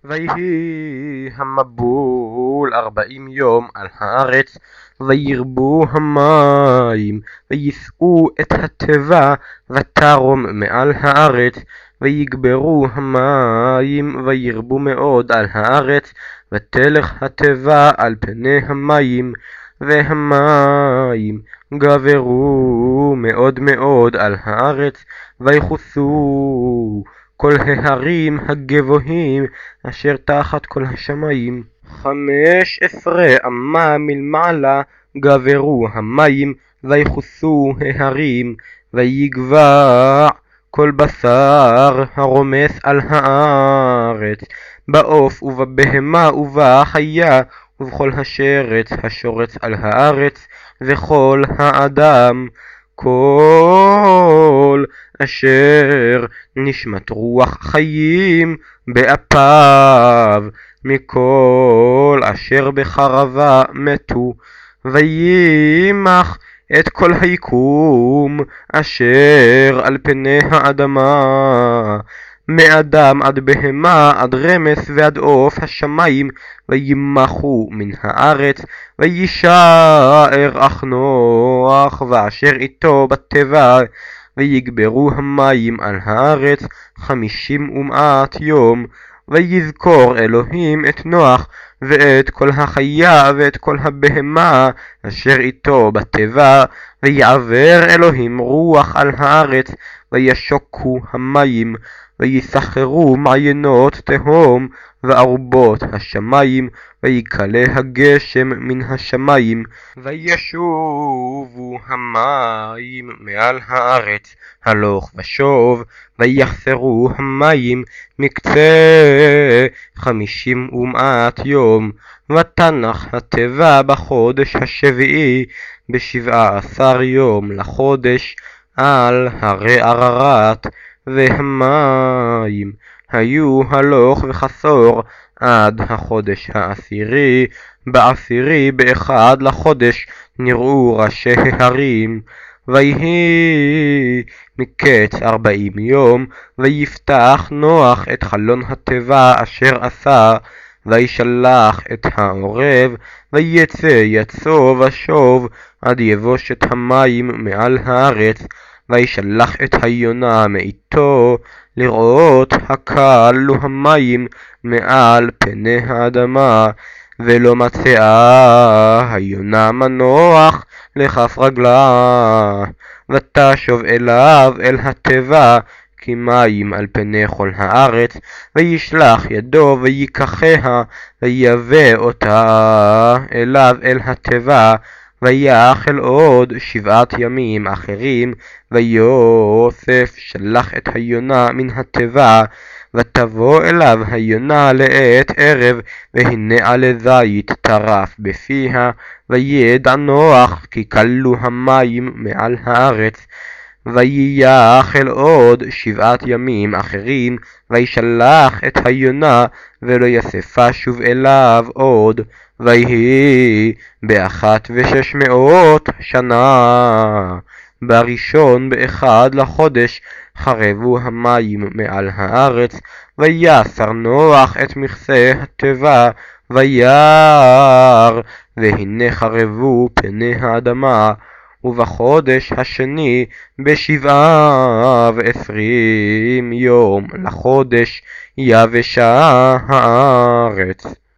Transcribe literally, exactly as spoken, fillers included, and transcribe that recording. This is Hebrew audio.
ויהי המבול ארבעים יום על הארץ, וירבו המים, ויישאו את התיבה, ותרום מעל הארץ, ויגברו המים, וירבו מאוד על הארץ, ותלך התיבה על פני המים, והמים גברו מאוד מאוד על הארץ, ויחוסו כל ההרים הגבוהים אשר תחת כל השמיים. חמש עשרה אמה מלמעלה גברו המים, ויחוסו ההרים, ויגבע כל בשר הרומס על הארץ, בעוף ובבהמה ובחיה, ובכל השרץ השורץ על הארץ, וכל האדם, כל אשר נשמת רוח חיים באפיו, מכל אשר בחרבה מתו. וימח את כל היקום אשר על פני האדמה, מאדם עד בהמה עד רמס ועד עוף השמיים, וימחו מן הארץ, וישאר אך נוח ואשר איתו בתיבה, ויגברו המים על הארץ חמישים ומעט יום. ויזכור אלוהים את נוח ואת כל החיה ואת כל הבהמה אשר איתו בתיבה, ויעבר אלוהים רוח על הארץ, וישוקו המים, ויסחרו מעיינות תהום וארובות השמיים, ויקלה הגשם מן השמיים, וישובו המים מעל הארץ הלוך ושוב, ויחסרו המים מקצה חמישים ומעט יום. ותנח התיבה בחודש השביעי בשבעה עשר יום לחודש על הרי עררת, והמים היו הלוך וחסור עד החודש העשירי. בעשירי באחד לחודש נראו ראשי ההרים. ויהי מקץ ארבעים יום, ויפתח נוח את חלון התיבה אשר עשה, וישלח את העורב, ויצא יצוא ושוב עד יבושת המים מעל הארץ, וישלח את היונה מאיתו, לראות הקלו המים מעל פני האדמה, ולא מצאה היונה מנוח לכף רגלה. ותשוב אליו אל התיבה כי מים על פני כל הארץ, וישלח ידו ויקחיה, ויבא אותה אליו אל התיבה, ויאכל עוד שבעת ימים אחרים. ויוסף שלח את היונה מן התיבה, ותבוא אליו היונה לעת ערב, והנה עלי זית טרף בפיה, וידע נוח כי כלו המים מעל הארץ. ויאכל עוד שבעת ימים אחרים, וישלח את היונה, ולא יספה שוב אליו עוד. ויהי באחת ושש מאות שנה, בראשון באחד לחודש, חרבו המים מעל הארץ. ויסר נוח את מכסה התיבה, וירא, והנה חרבו פני האדמה. ובחודש השני בשבעה ועשרים יום לחודש יבשה הארץ.